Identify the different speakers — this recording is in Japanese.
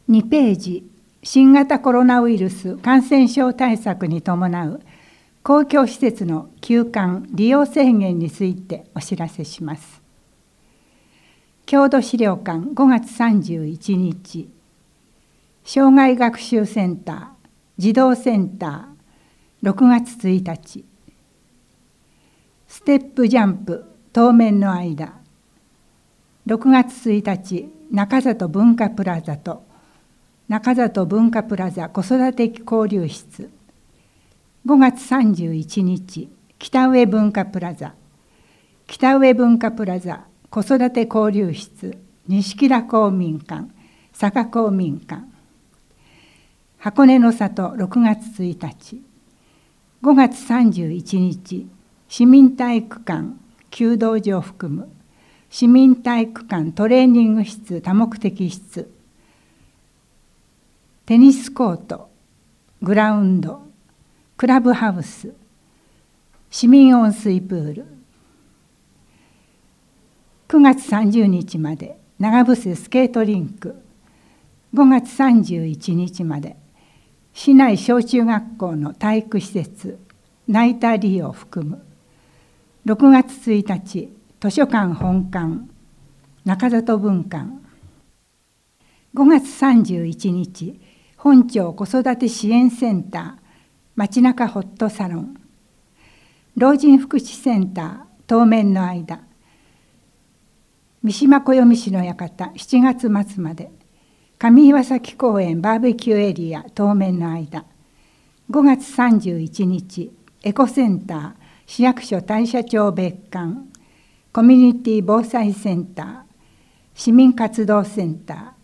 Speaker 1: 2ページ、新型コロナウイルス感染症対策に伴う公共施設の休館・利用制限についてお知らせします。郷土資料館5月31日、障害学習センター、児童センター6月1日、ステップジャンプ当面の間6月1日、中里文化プラザと中里文化プラザ子育て交流室5月31日、北上文化プラザ北上文化プラザ子育て交流室西木良公民館坂公民館箱根の里6月1日5月31日、市民体育館弓道場を含む市民体育館トレーニング室多目的室テニスコートグラウンドクラブハウス市民温水プール9月30日まで長伏スケートリンク5月31日まで市内小中学校の体育施設ナイター利用を含む6月1日図書館本館中里文館5月31日本町子育て支援センター街中ホットサロン老人福祉センター当面の間三島暦市の館7月末まで上岩崎公園バーベキューエリア当面の間5月31日エコセンター市役所大社町別館コミュニティ防災センター市民活動センター